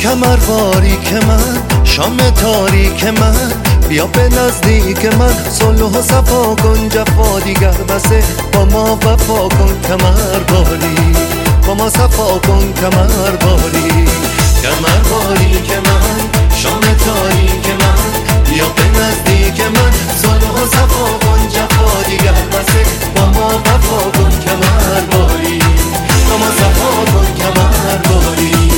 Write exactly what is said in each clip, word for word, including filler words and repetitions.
کمر باریک من، شام تاریک من، بیا به نزدیک من، صلح و صفا کن، جفا دیگر بسه، با ما وفا کن. کمر باریک با ما صفا کن، کمر باریک. کمر باریک من، شام تاریک من، بیا به نزدیک من، صلح و صفا کن، جفا دیگر بسه، با ما وفا کن. کمر باریک با ما صفا کن، کمر باریک.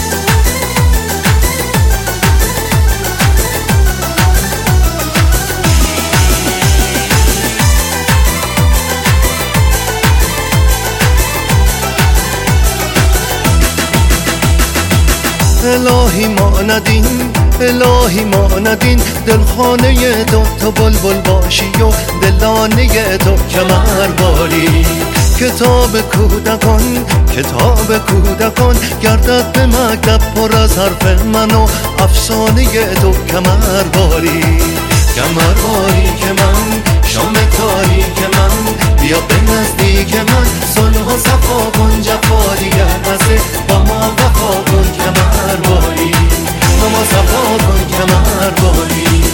الهی ما ندین، الهی ما ندین، دلخانه تو تو بلبل باشی و دلانه تو کمر باریک. کتاب کودکان، کتاب کودکان، گردد به مکتب پر از حرف من و افسانه تو کمر باریک. کمر باریک من، شام تاریک من، بیا به نزدیک من، صلح و صفا کن، جفا دیگر بسه، با ما وفا کن. کمر باریک با ما صفا کن، کمر باریک.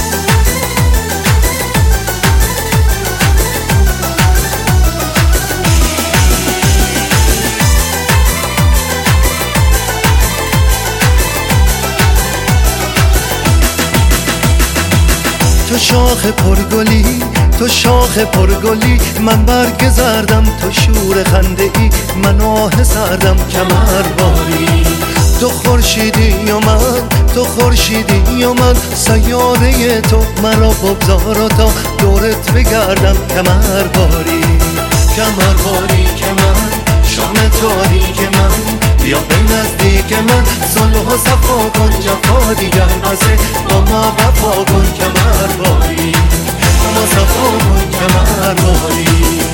تو شاخ پرگلی، تو شاخ پرگلی، من برگ زردم، تو شور خنده ای، من آه سردم. کمر باریک تو خورشیدی و من، تو خورشیدی و من، سیاره تو مرا بگذار و تا دورت بگردم. کمر باریک کمر باریک من، شام تاریک من، بیا به نزدیک من، صلح و صفا کن، جفا دیگر بسه، با ما وفا کن. کمر باریک با ما صفا کن، کمر باریک.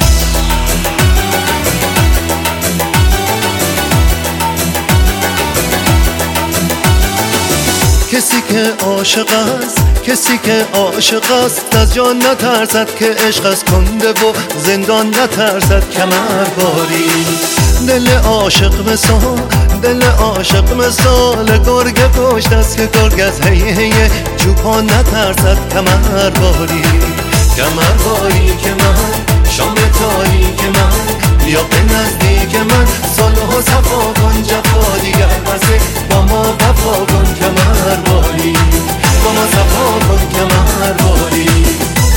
کسی که عاشق است، کسی که عاشق است، از جان نترسد که عشق از کنده و زندان نترسد. کمر باریک دل عاشق مثال، دل عاشق مثال گرگ پشت است که گرگ از هی هی چوپان نترسد. کمر باریک کمر باریک من، شام تاریک من، بیا به نزدیک من، صلح و صفا کن، جفا دیگر بسه، با ما وفا کن. کمر باریک با ما صفا کن، کمر باریک.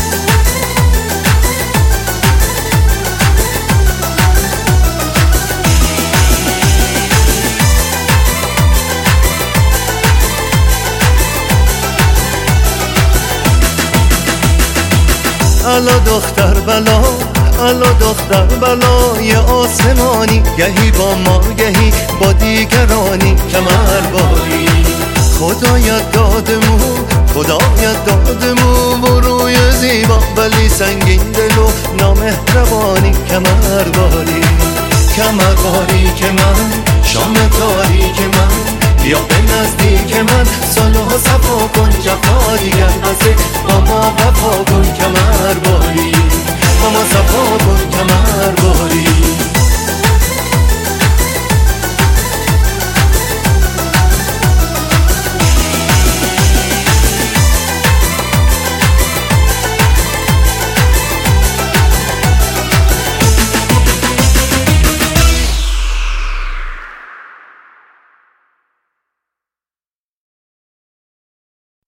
الا دختر بلا، الا دختر بلای آسمانی، گهی با ما گهی با دیگرانی. کمر باریک خدایت دادمو، خدایت دادمو، و روی زیبا ولی سنگین دل و نامهربانی. کمر باریک کمر باریک من، شام تاریک من، بیا به نزدیک من، صلح و صفا کن، جفا دیگر بسه، با ما وفا کن.